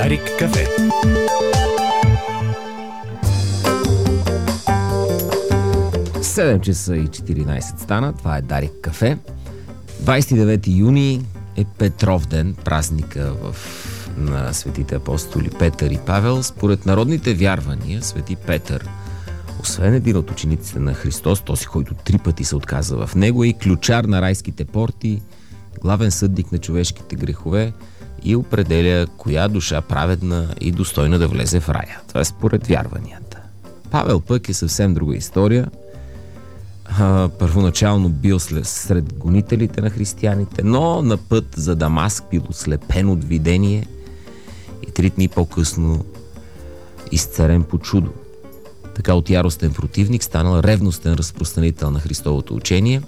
Дарик кафе. Седем часа и 14 стана. Това е Дарик кафе. 29 юни е Петровден, празника на светите апостоли Петър и Павел. Според народните вярвания, свети Петър, освен един от учениците на Христос, този, който 3 пъти се отказа в него, е и ключар на райските порти, главен съдник на човешките грехове и определя коя душа праведна и достойна да влезе в рая. Това е според вярванията. Павел пък е съвсем друга история. Първоначално бил сред гонителите на християните, но на път за Дамаск бил ослепен от видение и 3 дни по-късно изцарен по чудо. Така от яростен противник станал ревностен разпространител на Христовото учение.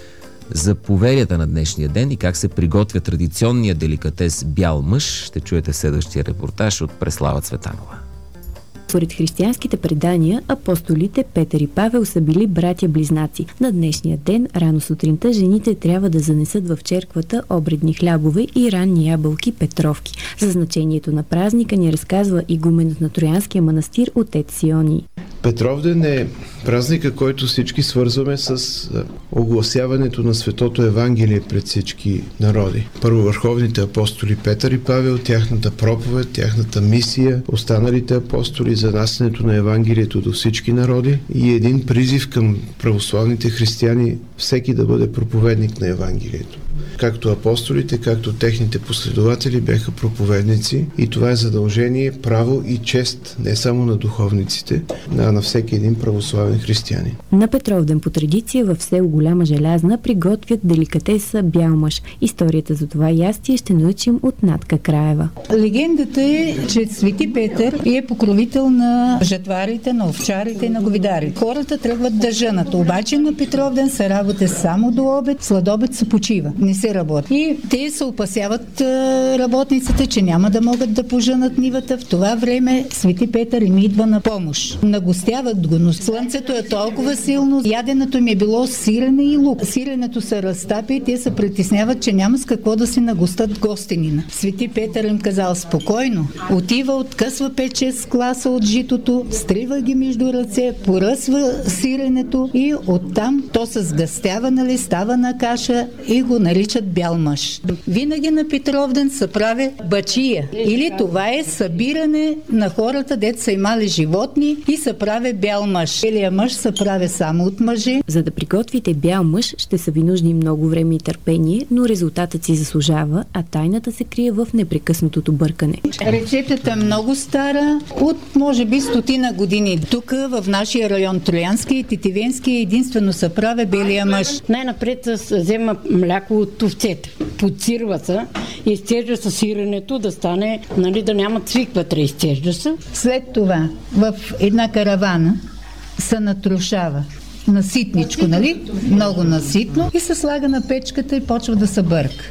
За поверията на днешния ден и как се приготвя традиционния деликатес бял мъж ще чуете в следващия репортаж от Преслава Цветанова. Според християнските предания, апостолите Петър и Павел са били братя-близнаци. На днешния ден, рано сутринта, жените трябва да занесат в черквата обредни хлябове и ранни ябълки петровки. За значението на празника ни разказва игуменът на Троянския манастир отец Сионий. Петровден е празника, който всички свързваме с огласяването на Светото Евангелие пред всички народи. Първовърховните апостоли Петър и Павел, тяхната проповед, тяхната мисия, останалите апостоли, занасянето на Евангелието до всички народи и един призив към православните християни всеки да бъде проповедник на Евангелието. Както апостолите, както техните последователи бяха проповедници и това е задължение, право и чест не само на духовниците, а на всеки един православен християнин. На Петровден по традиция в село Голяма Желязна приготвят деликатеса бял мъж. Историята за това ястие ще научим от Натка Краева. Легендата е, че свети Петър е покровител на жатварите, на овчарите и на говедарите. Хората трябват да жънат, обаче на Петровден се работи само до обед, сладобед се почива. Не се работи. И те се опасяват работниците, че няма да могат да пожънат нивата. В това време свети Петър им идва на помощ. Нагостяват го, но слънцето е толкова силно. Яденето им е било сирене и лук. Сиренето се разтапя и те се притесняват, че няма с какво да си нагостат гостенина. Свети Петър им казал спокойно. Отива, откъсва 5-6 класа от житото, стрива ги между ръце, поръсва сиренето и оттам то се сгъстява, става на каша и го наричат бял мъж. Винаги на Петровден се прави бачия. Или това е събиране на хората, дето са имали животни и се прави бял мъж. Белия мъж се прави само от мъже. За да приготвите бял мъж, ще са ви нужни много време и търпение, но резултатът си заслужава, а тайната се крие в непрекъснатото бъркане. Рецептата е много стара, от може би 100 години. Тук в нашия район Троянски и Тетивенски единствено се прави белия мъж. Най-напред се взема мляко от овцете. Подсирва се, изцежда се сиренето да стане, да няма цвик вътре, изцежда се. След това в една каравана се натрушава наситничко, много наситно и се слага на печката и почва да се бърка.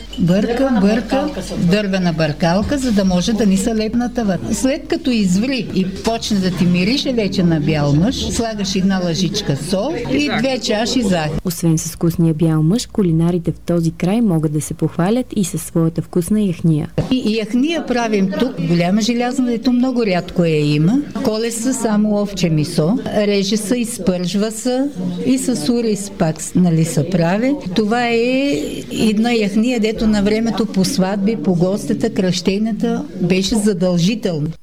Бърка, дървена бъркалка, за да може да ни се лепна тавата. След като изври и почне да ти мирише вече на бял мъж, слагаш една лъжичка сол и 2 чаши захар. Освен с вкусния бял мъж, кулинарите в този край могат да се похвалят и със своята вкусна яхния. И яхния правим тук. Голяма Желязна, дето много рядко има. Коле се само овче месо, реже се, изпържва се и с ориз пак се прави. Това е една яхния, дето на времето по сватби, по гостата, кръщената беше задължително.